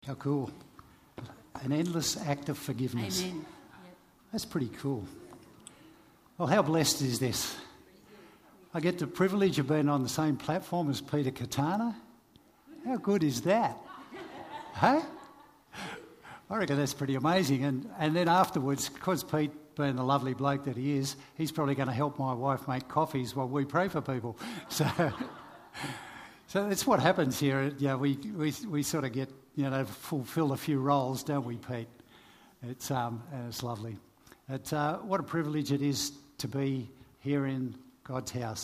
How cool. An endless act of forgiveness. Amen. Yep. That's pretty cool. Well, how blessed is this? I get the privilege of being on the same platform as Peter Katana. How good is that? Hey? I reckon that's pretty amazing. And then afterwards, because Pete, being the lovely bloke that he is, he's probably going to help my wife make coffees while we pray for people. So that's what happens here. Yeah, we sort of get, fulfill a few roles, don't we, Pete? It's lovely. What a privilege it is to be here in God's house.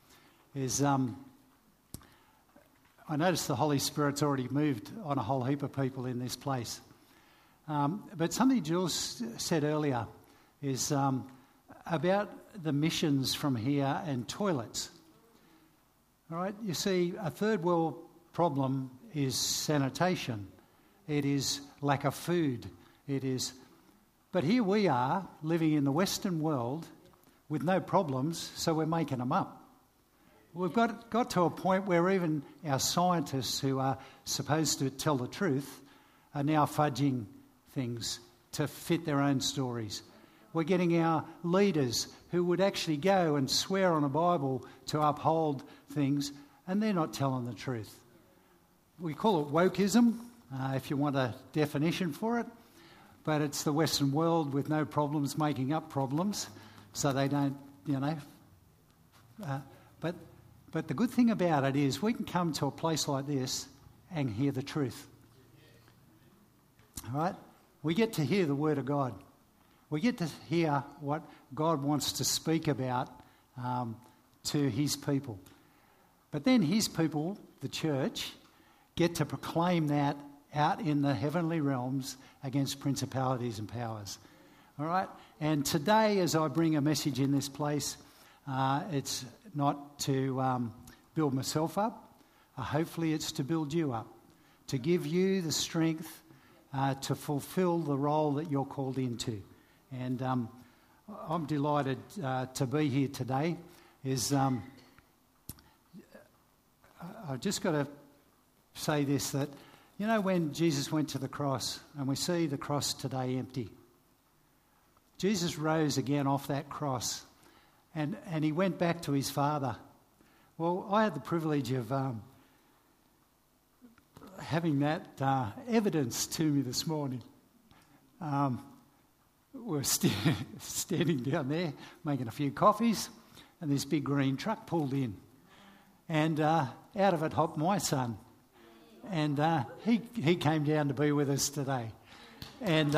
I noticed the Holy Spirit's already moved on a whole heap of people in this place. But something Jules said earlier is about the missions from here and toilets. All right, you see, a third world problem is sanitation. It is lack of food. But here we are living in the Western world with no problems, so we're making them up. We've got to a point where even our scientists who are supposed to tell the truth are now fudging things to fit their own stories. We're getting our leaders who would actually go and swear on a Bible to uphold things, and they're not telling the truth. We call it wokeism, if you want a definition for it, but it's the Western world with no problems making up problems, so they don't, But the good thing about it is we can come to a place like this and hear the truth. All right? We get to hear the Word of God. We get to hear what God wants to speak about to His people. But then His people, the church, get to proclaim that out in the heavenly realms against principalities and powers. All right? And today, as I bring a message in this place, it's not to build myself up. Hopefully it's to build you up, to give you the strength to fulfill the role that you're called into. And I'm delighted to be here today. I've just got to say this, that, when Jesus went to the cross, and we see the cross today empty, Jesus rose again off that cross, and he went back to his Father. Well, I had the privilege of having that evidence to me this morning. We're standing down there making a few coffees, and this big green truck pulled in. And out of it hopped my son. And he came down to be with us today. And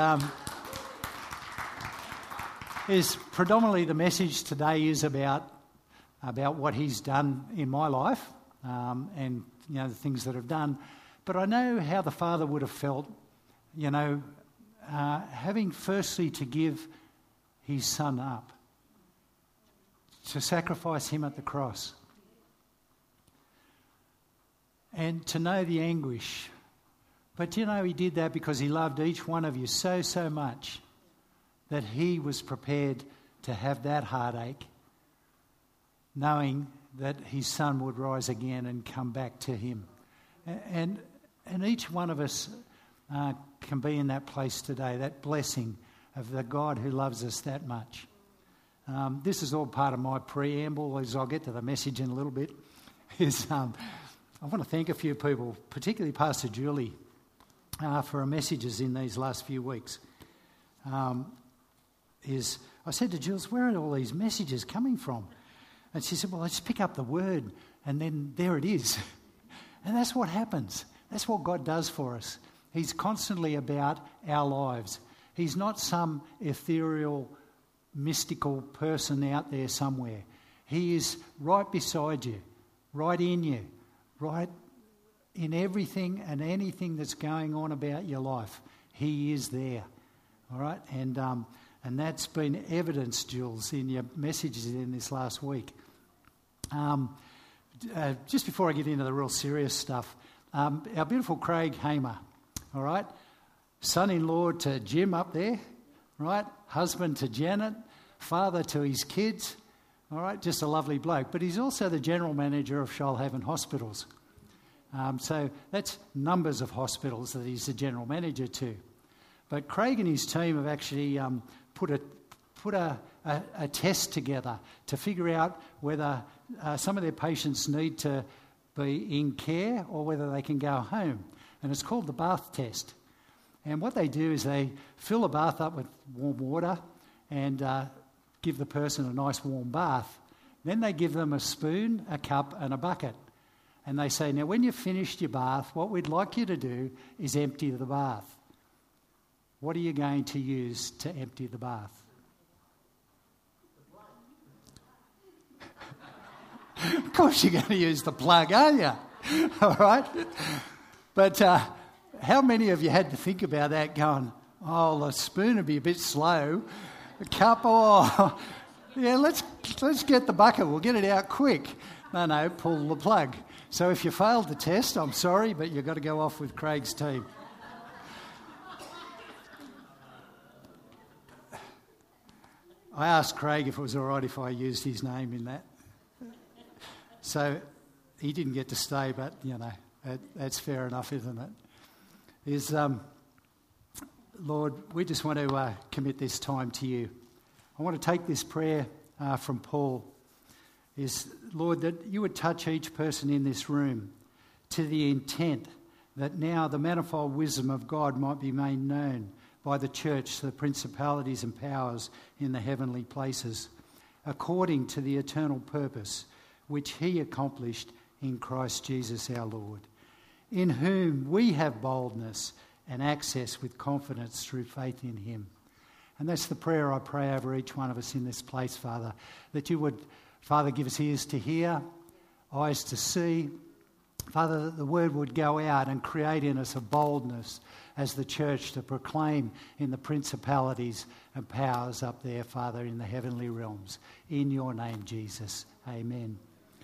is predominantly the message today is about what he's done in my life and the things that I've done. But I know how the Father would have felt, having firstly to give his son up, to sacrifice him at the cross, and to know the anguish. But he did that because he loved each one of you so, so much that he was prepared to have that heartache, knowing that his son would rise again and come back to him. And each one of us can be in that place today, that blessing of the God who loves us that much. This is all part of my preamble, as I'll get to the message in a little bit. I want to thank a few people, particularly Pastor Julie, for her messages in these last few weeks. I said to Jules, where are all these messages coming from? And she said, well, I just pick up the word and then there it is. And that's what happens. That's what God does for us. He's constantly about our lives. He's not some ethereal, mystical person out there somewhere. He is right beside you, right in you, right in everything and anything that's going on about your life. He is there. All right? And that's been evidenced, Jules, in your messages in this last week. Just before I get into the real serious stuff, our beautiful Craig Hamer, all right, son-in-law to Jim up there, right, husband to Janet, father to his kids, all right, just a lovely bloke. But he's also the general manager of Shoalhaven Hospitals. So that's numbers of hospitals that he's the general manager to. But Craig and his team have actually put a test together to figure out whether some of their patients need to be in care or whether they can go home. And it's called the bath test. And what they do is they fill the bath up with warm water and give the person a nice warm bath. Then they give them a spoon, a cup and a bucket. And they say, now when you've finished your bath, what we'd like you to do is empty the bath. What are you going to use to empty the bath? Of course you're going to use the plug, aren't you? All right? But how many of you had to think about that going, oh, the spoon would be a bit slow. The cup, oh, yeah, let's get the bucket. We'll get it out quick. No, pull the plug. So if you failed the test, I'm sorry, but you've got to go off with Craig's team. I asked Craig if it was all right if I used his name in that. So he didn't get to stay, but, that's fair enough, isn't it? Lord, we just want to commit this time to you. I want to take this prayer from Paul. Lord, that you would touch each person in this room to the intent that now the manifold wisdom of God might be made known by the church to the principalities and powers in the heavenly places, according to the eternal purpose which he accomplished in Christ Jesus our Lord, in whom we have boldness and access with confidence through faith in him. And that's the prayer I pray over each one of us in this place, Father, that you would, Father, give us ears to hear, eyes to see. Father, that the word would go out and create in us a boldness as the church to proclaim in the principalities and powers up there, Father, in the heavenly realms. In your name, Jesus. Amen.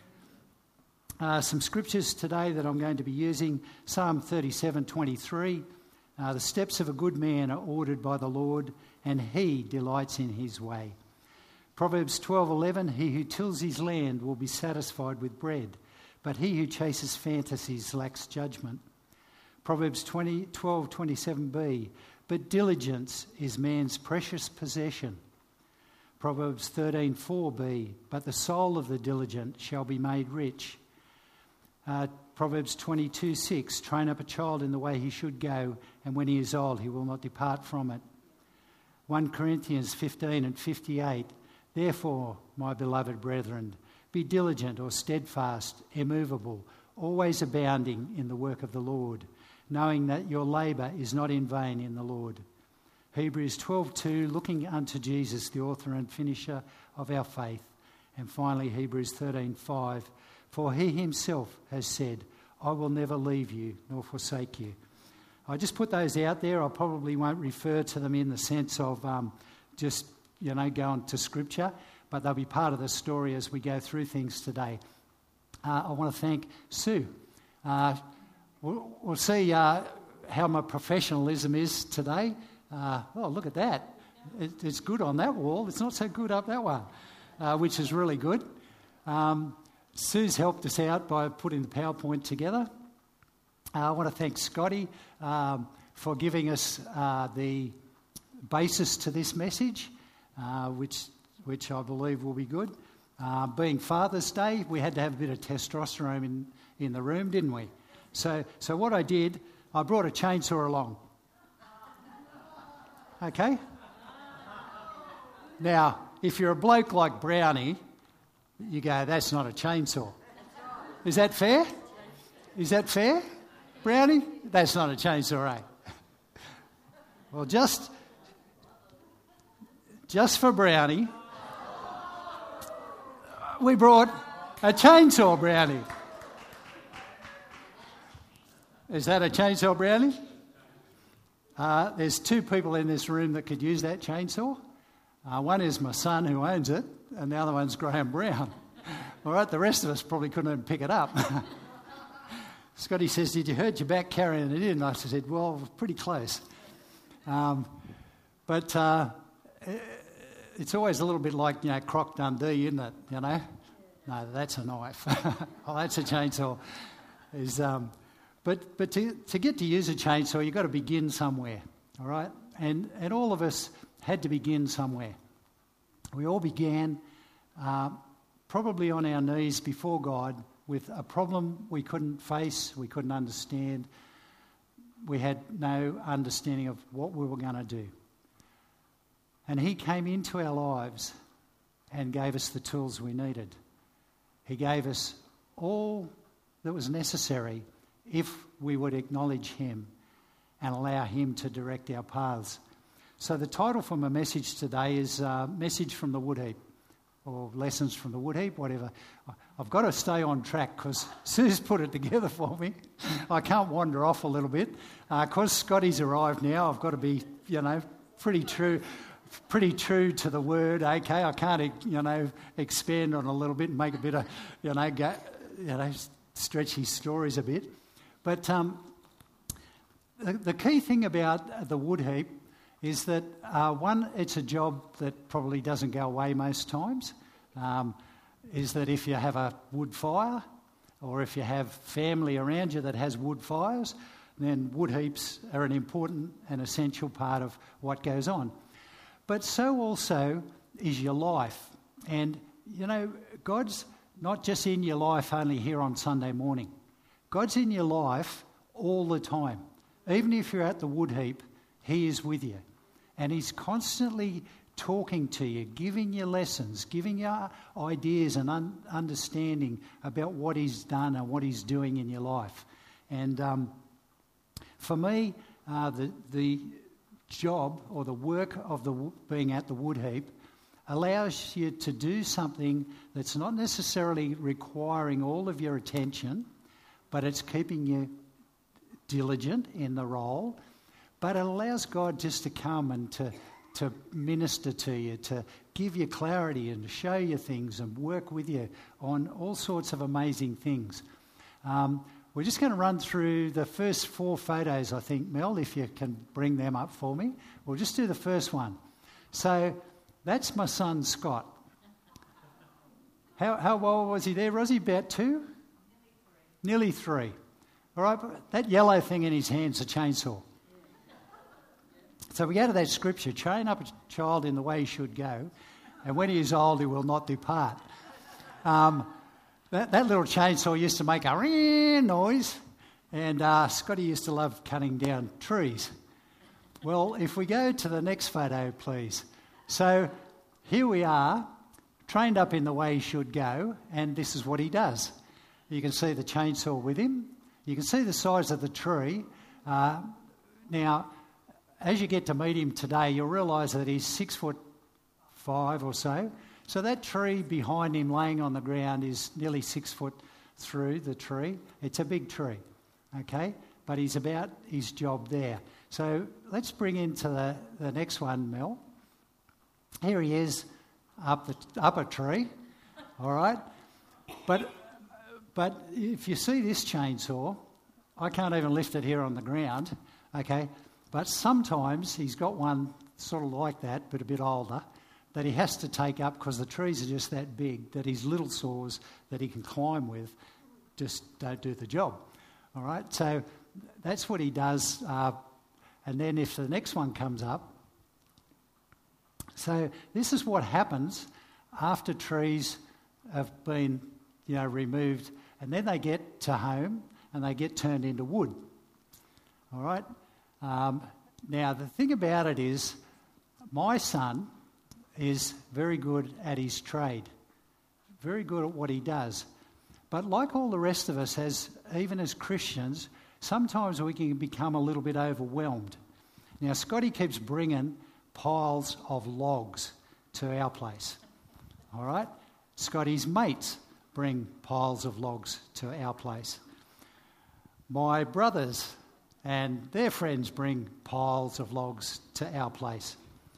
Some scriptures today that I'm going to be using. Psalm 37:23. The steps of a good man are ordered by the Lord, and he delights in his way. Proverbs 12:11. He who tills his land will be satisfied with bread, but he who chases fantasies lacks judgment. Proverbs 12:27b. But diligence is man's precious possession. Proverbs 13:4b. But the soul of the diligent shall be made rich. Proverbs 22:6. Train up a child in the way he should go, and when he is old he will not depart from it. 1 Corinthians 15:58. Therefore, my beloved brethren, be diligent or steadfast, immovable, always abounding in the work of the Lord, knowing that your labour is not in vain in the Lord. Hebrews 12:2, looking unto Jesus, the author and finisher of our faith. And finally, Hebrews 13:5, for he himself has said, I will never leave you nor forsake you. I just put those out there. I probably won't refer to them in the sense of going to Scripture, but they'll be part of the story as we go through things today. I want to thank Sue. We'll see how my professionalism is today. Look at that. It's good on that wall. It's not so good up that one, which is really good. Sue's helped us out by putting the PowerPoint together. I want to thank Scotty for giving us the basis to this message, which I believe will be good. Being Father's Day, we had to have a bit of testosterone in the room, didn't we? So what I did, I brought a chainsaw along. Okay? Now, if you're a bloke like Brownie, you go, that's not a chainsaw. Is that fair? Is that fair, Brownie? That's not a chainsaw, eh? Well, just for Brownie, we brought a chainsaw, Brownie. Is that a chainsaw, Brownie? There's two people in this room that could use that chainsaw. One is my son who owns it, and the other one's Graham Brown. All right, the rest of us probably couldn't even pick it up. Scotty says, did you hurt your back carrying it in? I said, well, pretty close. But it's always a little bit like, Croc Dundee, isn't it? No, that's a knife. Oh, that's a chainsaw. But to get to use a chainsaw, you've got to begin somewhere, all right? And all of us had to begin somewhere. We all began probably on our knees before God with a problem we couldn't face, we couldn't understand. We had no understanding of what we were going to do. And he came into our lives and gave us the tools we needed. He gave us all that was necessary if we would acknowledge him and allow him to direct our paths. So the title for my message today is Message from the Wood Heap, or Lessons from the Wood Heap, whatever. I've got to stay on track because Sue's put it together for me. I can't wander off a little bit. Because Scotty's arrived now, I've got to be, pretty true to the word, okay? I can't, expand on a little bit and make a bit of, stretch his stories a bit. But the key thing about the wood heap is that, one, it's a job that probably doesn't go away most times, is that if you have a wood fire or if you have family around you that has wood fires, then wood heaps are an important and essential part of what goes on. But so also is your life. And, God's not just in your life only here on Sunday morning. God's in your life all the time. Even if you're at the wood heap, he is with you. And he's constantly talking to you, giving you lessons, giving you ideas and understanding about what he's done and what he's doing in your life. And for me, the job or the work of being at the wood heap allows you to do something that's not necessarily requiring all of your attention, but it's keeping you diligent in the role. But it allows God just to come and to minister to you, to give you clarity and to show you things and work with you on all sorts of amazing things. We're just going to run through the first 4 photos, I think, Mel, if you can bring them up for me. We'll just do the first one. So that's my son, Scott. How old was he there, Rosie? About 2? Nearly 3. All right, but that yellow thing in his hand's a chainsaw. So we go to that scripture, train up a child in the way he should go, and when he is old, he will not depart. That little chainsaw used to make a ring noise, and Scotty used to love cutting down trees. Well, if we go to the next photo, please. So here we are, trained up in the way he should go, and this is what he does. You can see the chainsaw with him. You can see the size of the tree. Now, as you get to meet him today, you'll realise that he's 6'5" or so. So that tree behind him laying on the ground is nearly 6 foot through the tree. It's a big tree, okay? But he's about his job there. So let's bring into the next one, Mel. Here he is up a tree, all right? But if you see this chainsaw, I can't even lift it here on the ground, okay? But sometimes he's got one sort of like that, but a bit older, that he has to take up because the trees are just that big that his little saws that he can climb with just don't do the job. All right, so that's what he does. And then if the next one comes up, so this is what happens after trees have been, removed, and then they get to home and they get turned into wood. All right. Now, the thing about it is my son is very good at his trade, very good at what he does. But like all the rest of us, even as Christians, sometimes we can become a little bit overwhelmed. Now, Scotty keeps bringing piles of logs to our place, all right? Scotty's mates bring piles of logs to our place. My brothers and their friends bring piles of logs to our place.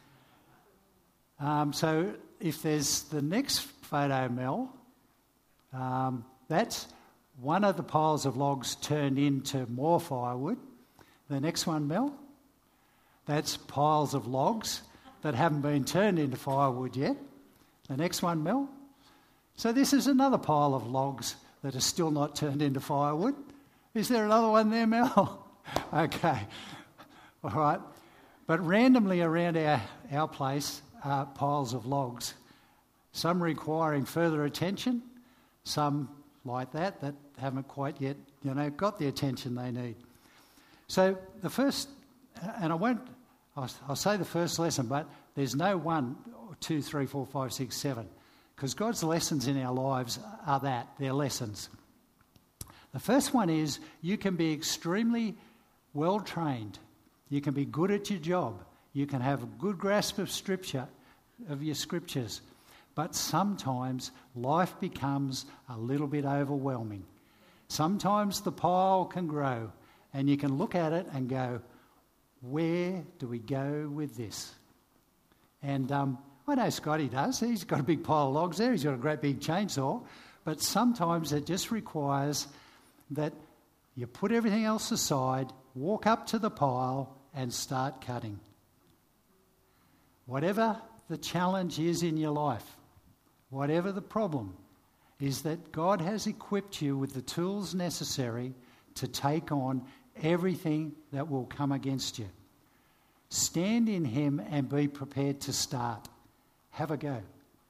So if there's the next photo, Mel, that's one of the piles of logs turned into more firewood. The next one, Mel, that's piles of logs that haven't been turned into firewood yet. The next one, Mel. So this is another pile of logs that are still not turned into firewood. Is there another one there, Mel? Okay. All right. But randomly around our place are piles of logs, some requiring further attention, some like that haven't quite yet, got the attention they need. So the first, and I'll say the first lesson, but there's no 1, 2, 3, 4, 5, 6, 7, because God's lessons in our lives are that, they're lessons. The first one is you can be extremely well trained. You can be good at your job. You can have a good grasp of Scripture, of your scriptures. But sometimes life becomes a little bit overwhelming. Sometimes the pile can grow and you can look at it and go, where do we go with this? And I know Scotty does. He's got a big pile of logs there. He's got a great big chainsaw. But sometimes it just requires that you put everything else aside, walk up to the pile and start cutting. Whatever the challenge is in your life, whatever the problem, is that God has equipped you with the tools necessary to take on everything that will come against you. Stand in Him and be prepared to start. Have a go.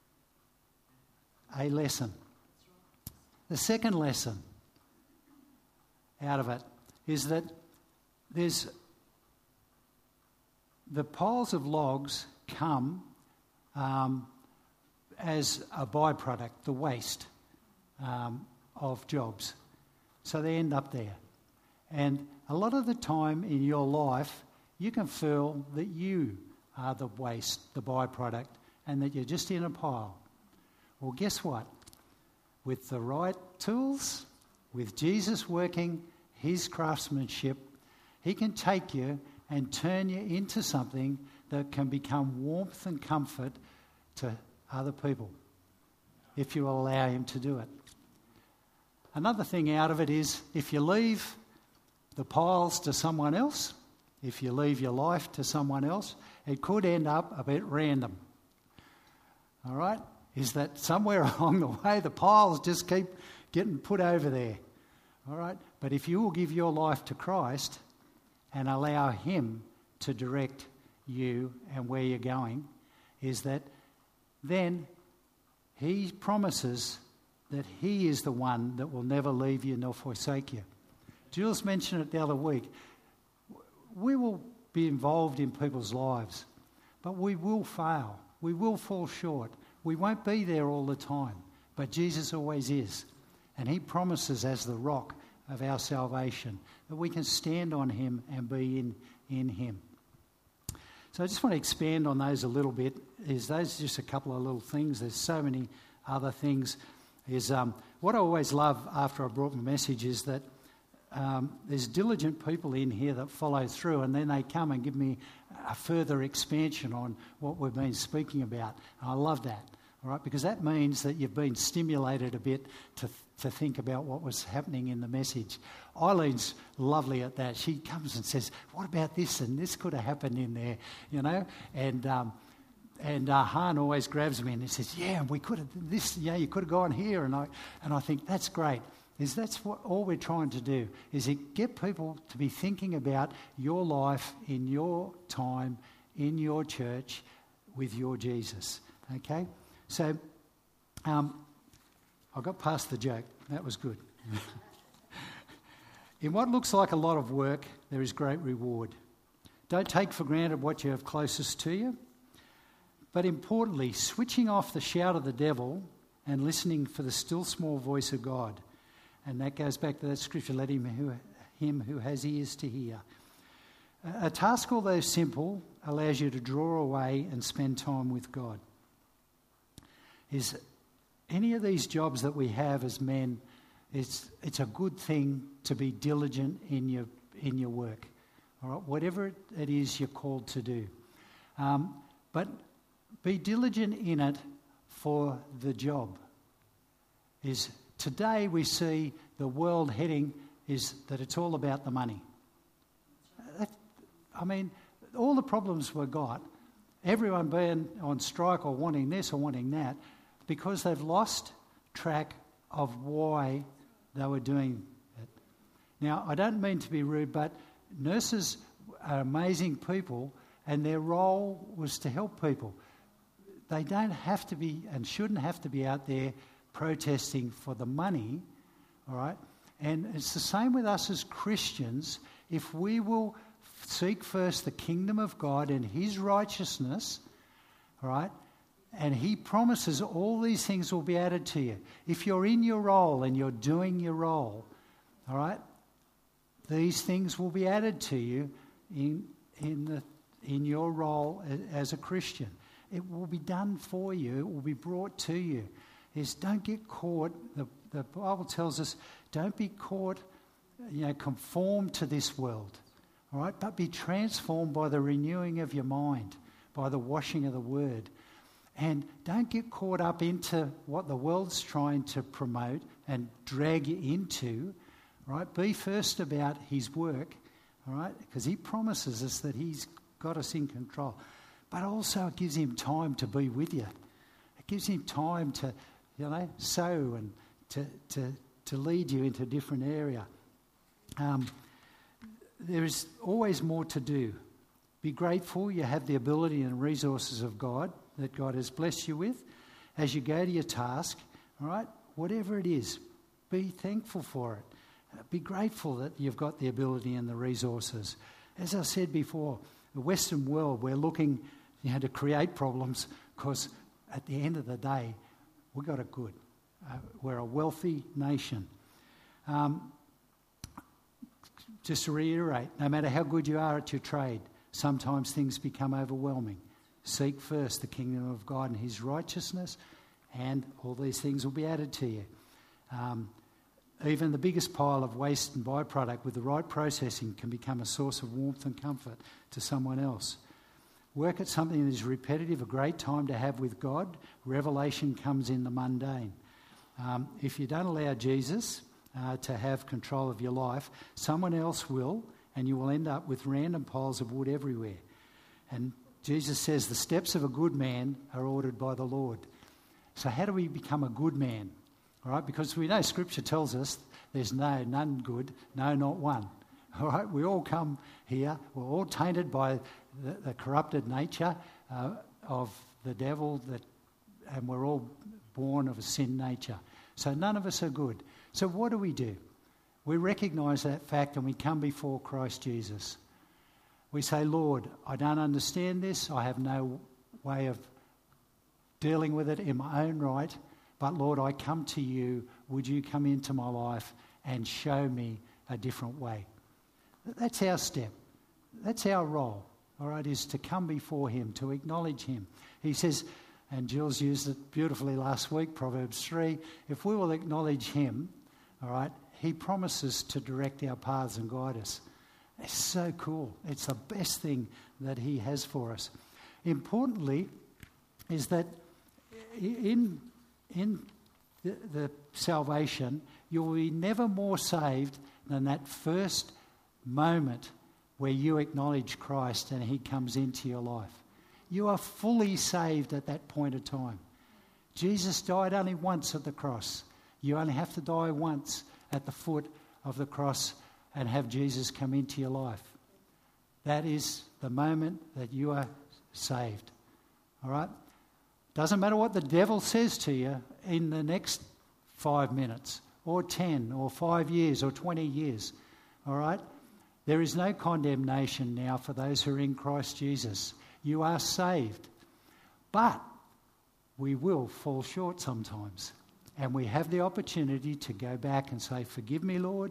A lesson. The second lesson out of it is that there's the piles of logs come as a byproduct, the waste of jobs. So they end up there. And a lot of the time in your life, you can feel that you are the waste, the byproduct, and that you're just in a pile. Well, guess what? With the right tools, with Jesus working His craftsmanship, He can take you and turn you into something that can become warmth and comfort to other people if you allow Him to do it. Another thing out of it is if you leave the piles to someone else, if you leave your life to someone else, it could end up a bit random. All right? Is that somewhere along the way the piles just keep getting put over there. All right? But if you will give your life to Christ and allow Him to direct you and where you're going, is that then He promises that He is the one that will never leave you nor forsake you. Jules mentioned it the other week. We will be involved in people's lives, but we will fail. We will fall short. We won't be there all the time, but Jesus always is. And He promises as the rock of our salvation that we can stand on Him and be in Him. So I just want to expand on those a little bit. Those are just a couple of little things. There's so many other things. What I always love after I brought my message is that there's diligent people in here that follow through, and then they come and give me a further expansion on what we've been speaking about. And I love that, all right, because that means that you've been stimulated a bit to think about what was happening in the message. Eileen's lovely at that. She comes and says, what about this? And this could have happened in there, And Han always grabs me and he says, yeah, we could have this, you could have gone here. And I think that's great. That's what all we're trying to do, is get people to be thinking about your life in your time, in your church, with your Jesus. Okay? So, I got past the joke. That was good. In what looks like a lot of work, there is great reward. Don't take for granted what you have closest to you. But importantly, switching off the shout of the devil and listening for the still small voice of God. And that goes back to that scripture, let him who has ears to hear. A task, although simple, allows you to draw away and spend time with God. Is any of these jobs that we have as men, it's a good thing to be diligent in your work. All right, whatever it is you're called to do. But be diligent in it for the job. Today we see the world heading is that it's all about the money. All the problems we've got, everyone being on strike or wanting this or wanting that, because they've lost track of why they were doing it. Now, I don't mean to be rude, but nurses are amazing people, and their role was to help people. They don't have to be and shouldn't have to be out there protesting for the money, all right? And it's the same with us as Christians. If we will seek first the kingdom of God and his righteousness, all right, and he promises all these things will be added to you. If you're in your role and you're doing your role, all right, these things will be added to you in your role as a Christian. It will be done for you. It will be brought to you. Don't get caught. The Bible tells us, don't be caught, conformed to this world, all right? But be transformed by the renewing of your mind, by the washing of the word. And don't get caught up into what the world's trying to promote and drag you into, right? Be first about his work, all right? Because he promises us that he's got us in control. But also it gives him time to be with you. It gives him time to, sow and to lead you into a different area. There is always more to do. Be grateful you have the ability and resources of God that God has blessed you with. As you go to your task, all right, whatever it is, be thankful for it. Be grateful that you've got the ability and the resources. As I said before, the Western world, we're looking to create problems because at the end of the day, we got it good. We're a wealthy nation. Just to reiterate, no matter how good you are at your trade, sometimes things become overwhelming. Seek first the kingdom of God and his righteousness, and all these things will be added to you. Even the biggest pile of waste and byproduct with the right processing can become a source of warmth and comfort to someone else. Work at something that is repetitive, a great time to have with God. Revelation comes in the mundane. If you don't allow Jesus to have control of your life, someone else will, and you will end up with random piles of wood everywhere. And Jesus says the steps of a good man are ordered by the Lord. So how do we become a good man? All right, because we know Scripture tells us there's none good, no, not one. All right, we all come here, we're all tainted by the corrupted nature of the devil, and we're all born of a sin nature. So none of us are good. So what do? We recognise that fact and we come before Christ Jesus. We say, Lord, I don't understand this. I have no way of dealing with it in my own right. But Lord, I come to you. Would you come into my life and show me a different way? That's our step. That's our role, all right, is to come before him, to acknowledge him. He says, and Jules used it beautifully last week, Proverbs 3, if we will acknowledge him, all right, he promises to direct our paths and guide us. It's so cool. It's the best thing that he has for us. Importantly, is that in the salvation, you'll be never more saved than that first moment where you acknowledge Christ and he comes into your life. You are fully saved at that point of time. Jesus died only once at the cross. You only have to die once at the foot of the cross and have Jesus come into your life. That is the moment that you are saved. All right? Doesn't matter what the devil says to you in the next 5 minutes or 10 or 5 years or 20 years. All right? There is no condemnation now for those who are in Christ Jesus. You are saved. But we will fall short sometimes. And we have the opportunity to go back and say, forgive me, Lord.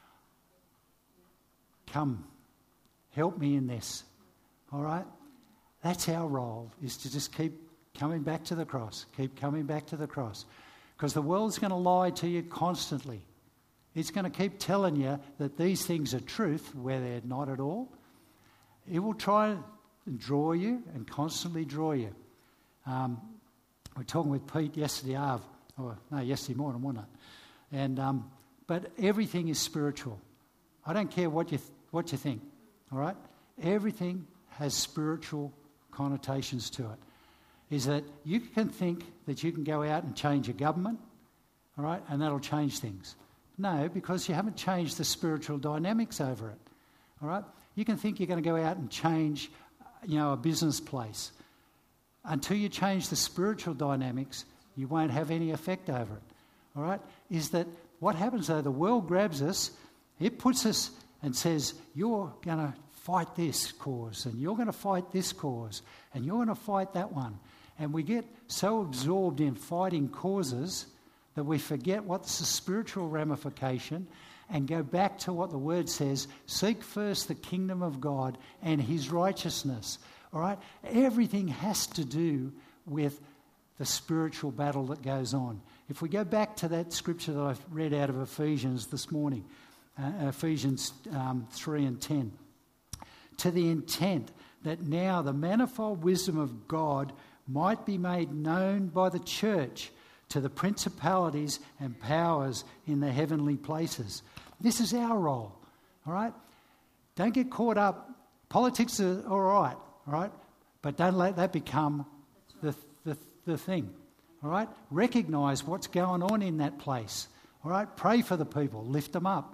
Come, help me in this. All right? That's our role, is to just keep coming back to the cross. Keep coming back to the cross. Because the world's going to lie to you constantly. It's going to keep telling you that these things are truth where they're not at all. It will try and draw you and constantly draw you. We're talking with Pete yesterday yesterday morning, wasn't it? And but everything is spiritual. I don't care what you think. All right, everything has spiritual connotations to it. Is that you can think that you can go out and change a government, all right, and that'll change things. No, because you haven't changed the spiritual dynamics over it. All right? You can think you're going to go out and change, a business place. Until you change the spiritual dynamics, you won't have any effect over it. All right? Is that what happens though? The world grabs us, it puts us and says, you're going to fight this cause, and you're going to fight this cause, and you're going to fight that one. And we get so absorbed in fighting causes that we forget what's the spiritual ramification and go back to what the Word says, seek first the kingdom of God and His righteousness. All right? Everything has to do with the spiritual battle that goes on. If we go back to that scripture that I read out of Ephesians this morning, Ephesians 3 and 10, to the intent that now the manifold wisdom of God might be made known by the church to the principalities and powers in the heavenly places. This is our role, all right? Don't get caught up. Politics are all right? But don't let that become the thing, all right? Recognise what's going on in that place, all right? Pray for the people, lift them up.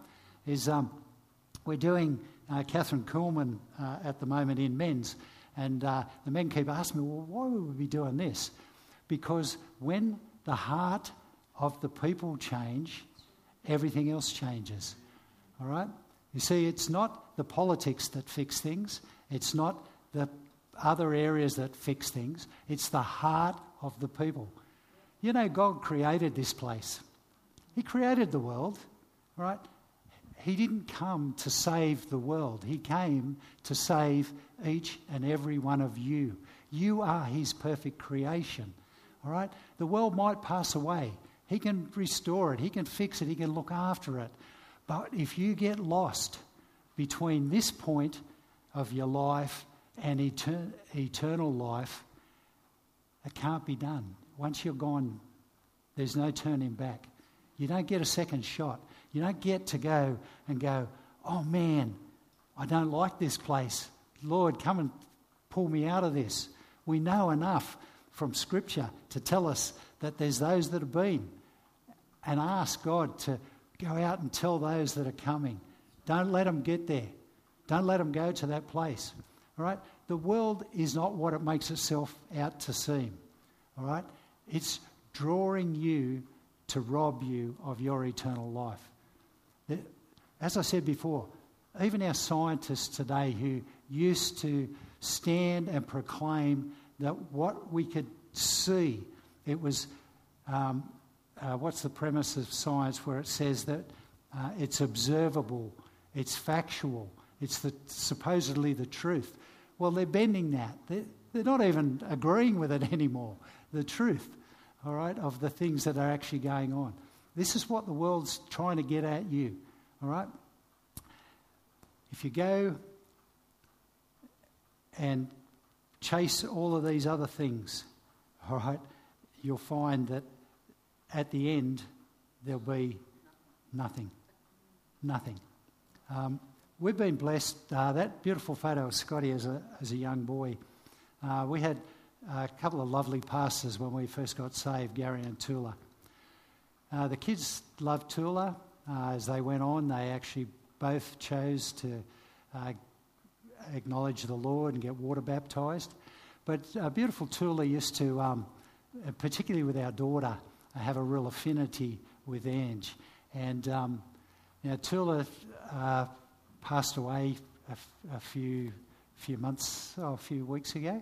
We're doing Catherine Kuhlman at the moment in men's, and the men keep asking me, well, why would we be doing this? Because when the heart of the people change, everything else changes, all right? You see, it's not the politics that fix things. It's not the other areas that fix things. It's the heart of the people. You know, God created this place. He created the world, right? He didn't come to save the world. He came to save each and every one of you. You are His perfect creation, all right? The world might pass away. He can restore it. He can fix it. He can look after it. But if you get lost between this point of your life and eternal life, it can't be done. Once you're gone, there's no turning back. You don't get a second shot. You don't get to go and go, oh man, I don't like this place. Lord, come and pull me out of this. We know enough from Scripture to tell us that there's those that have been, and ask God to go out and tell those that are coming. Don't let them get there. Don't let them go to that place. All right? The world is not what it makes itself out to seem. All right? It's drawing you to rob you of your eternal life. As I said before, even our scientists today who used to stand and proclaim that what we could see, it was, what's the premise of science where it says that it's observable, it's factual, it's supposedly the truth. Well, they're bending that. They're not even agreeing with it anymore, the truth, all right, of the things that are actually going on. This is what the world's trying to get at you, all right? If you go and chase all of these other things, all right, you'll find that at the end there'll be nothing. Nothing. We've been blessed. That beautiful photo of Scotty as a young boy. We had a couple of lovely pastors when we first got saved, Gary and Tula. The kids loved Tula. As they went on, they actually both chose to acknowledge the Lord and get water baptised. But beautiful Tula used to, particularly with our daughter, have a real affinity with Ange. And Tula passed away a few weeks ago,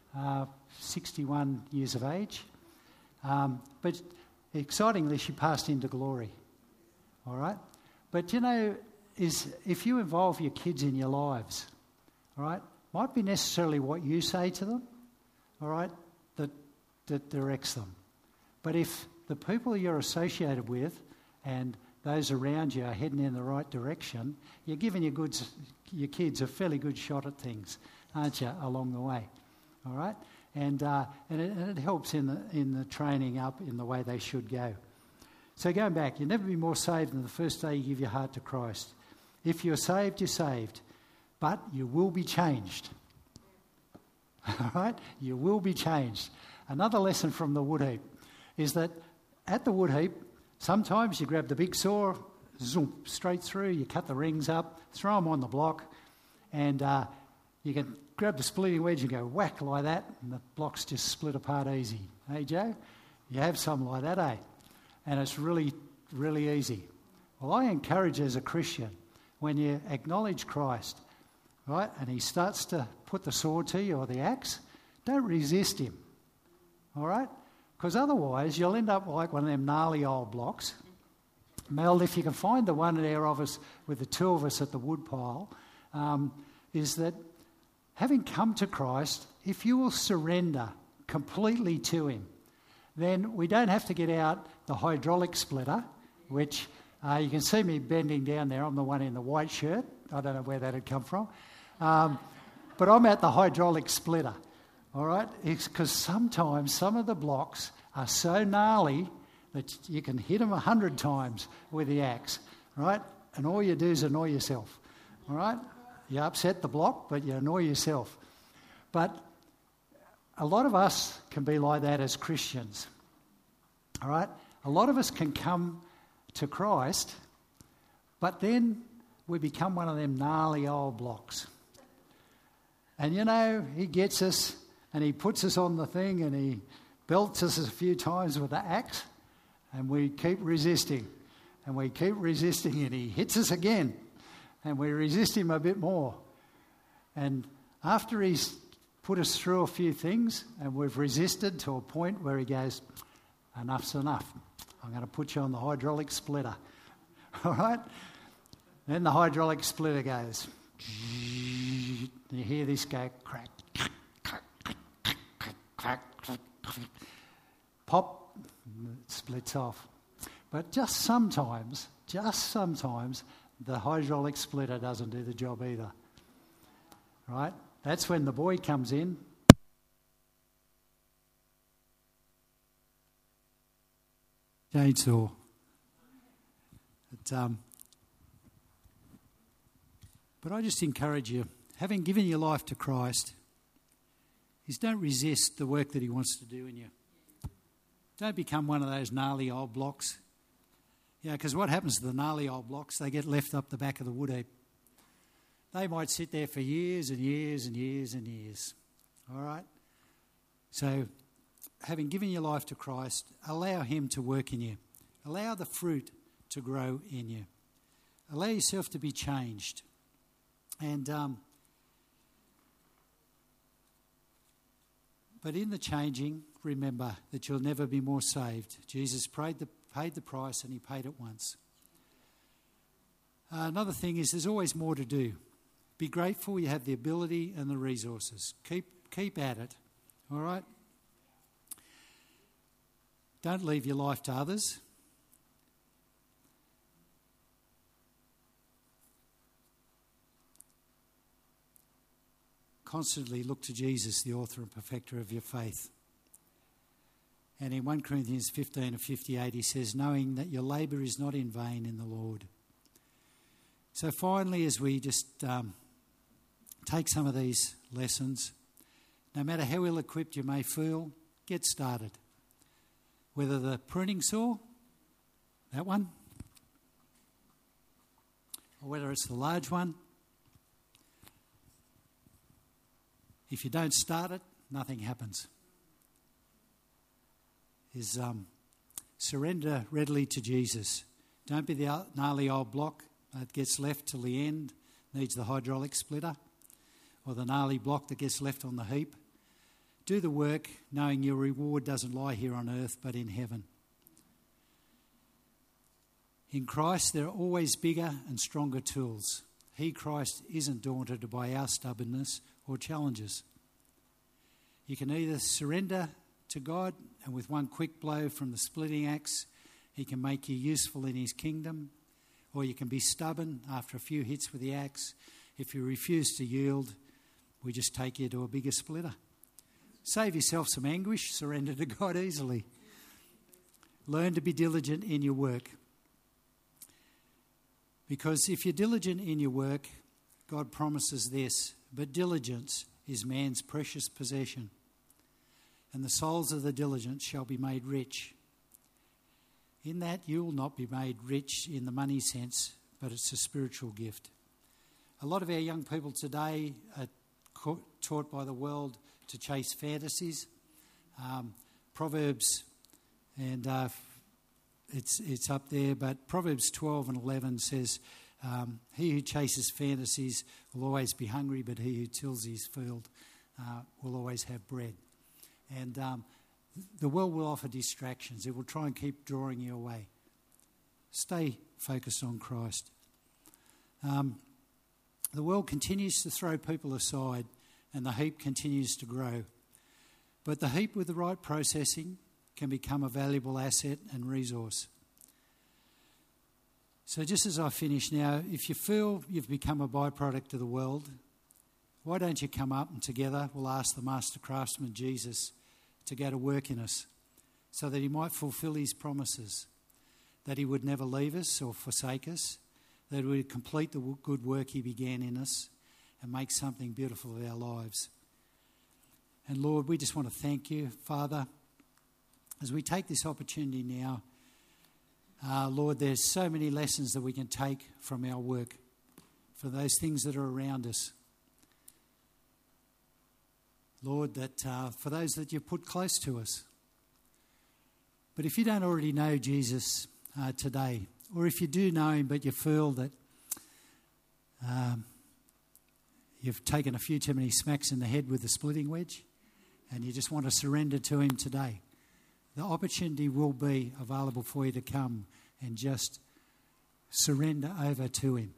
61 years of age. But excitingly, she passed into glory. All right? But if you involve your kids in your lives, all right, might be necessarily what you say to them, all right, that directs them. But if the people you're associated with and those around you are heading in the right direction, you're giving your kids a fairly good shot at things, aren't you, along the way? All right? And it helps in the training up in the way they should go. So going back, you'll never be more saved than the first day you give your heart to Christ. If you're saved, you're saved. But you will be changed. All right? You will be changed. Another lesson from the wood heap is that at the wood heap, sometimes you grab the big saw, zoom, straight through. You cut the rings up, throw them on the block, and you can grab the splitting wedge and go whack like that, and the blocks just split apart easy. Hey, Joe? You have something like that, eh? And it's really, really easy. Well, I encourage as a Christian, when you acknowledge Christ, right, and he starts to put the sword to you or the axe, don't resist him, all right? Because otherwise you'll end up like one of them gnarly old blocks. Mel, if you can find the one there of us with the two of us at the woodpile, is that having come to Christ, if you will surrender completely to him, then we don't have to get out the hydraulic splitter, which you can see me bending down there. I'm the one in the white shirt. I don't know where that had come from. But I'm at the hydraulic splitter, all right? It's because sometimes some of the blocks are so gnarly that you can hit them 100 times with the axe, right? And all you do is annoy yourself, all right? You upset the block, but you annoy yourself. But a lot of us can be like that as Christians, all right? A lot of us can come to Christ, but then we become one of them gnarly old blocks. And, you know, he gets us and he puts us on the thing and he belts us a few times with the axe, and we keep resisting. And we keep resisting, and he hits us again, and we resist him a bit more. And after he's put us through a few things and we've resisted to a point where he goes, enough's enough. I'm going to put you on the hydraulic splitter. All right? Then the hydraulic splitter goes. You hear this go crack, crack, crack, crack, pop, it splits off. But just sometimes, the hydraulic splitter doesn't do the job either. Right? That's when the boy comes in. Chainsaw. But I just encourage you, having given your life to Christ, is don't resist the work that he wants to do in you. Don't become one of those gnarly old blocks. Yeah, because what happens to the gnarly old blocks? They get left up the back of the wood heap. They might sit there for years and years and years and years. All right? So, having given your life to Christ, allow him to work in you. Allow the fruit to grow in you. Allow yourself to be changed. And but in the changing, remember that you'll never be more saved. Jesus paid the price, and he paid it once. Another thing is there's always more to do. Be grateful you have the ability and the resources. Keep at it, all right? Don't leave your life to others. Constantly look to Jesus, the author and perfecter of your faith. And in 1 Corinthians 15 and 58, he says, knowing that your labour is not in vain in the Lord. So finally, as we just take some of these lessons, no matter how ill-equipped you may feel, get started. Whether the pruning saw, that one, or whether it's the large one, if you don't start it, nothing happens. Is surrender readily to Jesus. Don't be the gnarly old block that gets left till the end, needs the hydraulic splitter, or the gnarly block that gets left on the heap. Do the work, knowing your reward doesn't lie here on earth, but in heaven. In Christ, there are always bigger and stronger tools. He, Christ, isn't daunted by our stubbornness or challenges. You can either surrender to God, and with one quick blow from the splitting axe, he can make you useful in his kingdom, or you can be stubborn after a few hits with the axe. If you refuse to yield, we just take you to a bigger splitter. Save yourself some anguish, surrender to God easily. Learn to be diligent in your work. Because if you're diligent in your work, God promises this, but diligence is man's precious possession, and the souls of the diligent shall be made rich. In that you will not be made rich in the money sense, but it's a spiritual gift. A lot of our young people today are taught by the world to chase fantasies. Proverbs, and it's up there, but Proverbs 12 and 11 says, he who chases fantasies will always be hungry, but he who tills his field will always have bread. And the world will offer distractions. It will try and keep drawing you away. Stay focused on Christ. The world continues to throw people aside, and the heap continues to grow. But the heap with the right processing can become a valuable asset and resource. So just as I finish now, if you feel you've become a byproduct of the world, why don't you come up and together we'll ask the Master Craftsman, Jesus, to go to work in us so that he might fulfill his promises, that he would never leave us or forsake us, that he would complete the good work he began in us and make something beautiful of our lives. And Lord, we just want to thank you, Father, as we take this opportunity now. Lord, there's so many lessons that we can take from our work, for those things that are around us. Lord, that for those that you've put close to us. But if you don't already know Jesus today, or if you do know him but you feel that you've taken a few too many smacks in the head with the splitting wedge and you just want to surrender to him today, the opportunity will be available for you to come and just surrender over to him.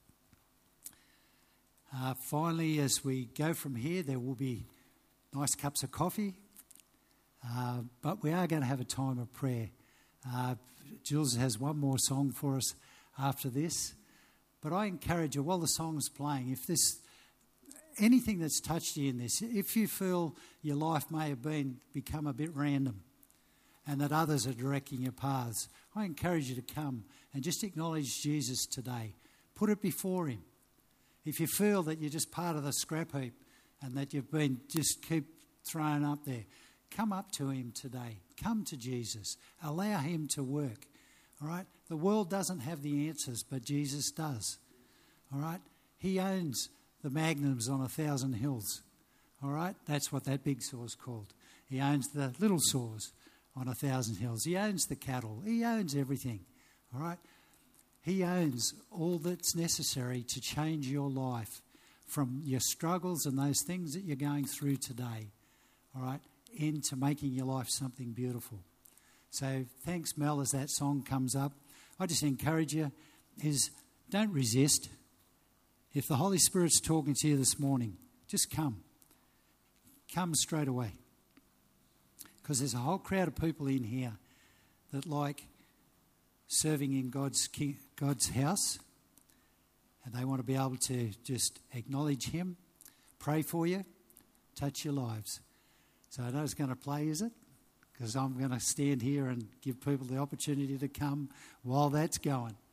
Finally, as we go from here, there will be nice cups of coffee, but we are going to have a time of prayer. Jules has one more song for us after this, but I encourage you, while the song's playing, if there's anything that's touched you in this, if you feel your life may have become a bit random and that others are directing your paths, I encourage you to come and just acknowledge Jesus today. Put it before him. If you feel that you're just part of the scrap heap and that you've been just keep thrown up there, come up to him today. Come to Jesus. Allow him to work. All right? The world doesn't have the answers, but Jesus does. All right? He owns the magnums on 1,000 hills. All right? That's what that big saw's called. He owns the little saws on 1,000 hills. He owns the cattle. He owns everything. All right? He owns all that's necessary to change your life from your struggles and those things that you're going through today, all right, into making your life something beautiful. So thanks, Mel, as that song comes up. I just encourage you is don't resist. If the Holy Spirit's talking to you this morning, just come. Come straight away. Because there's a whole crowd of people in here that like serving in God's house, and they want to be able to just acknowledge him, pray for you, touch your lives. So I know it's going to play, is it? Because I'm going to stand here and give people the opportunity to come while that's going.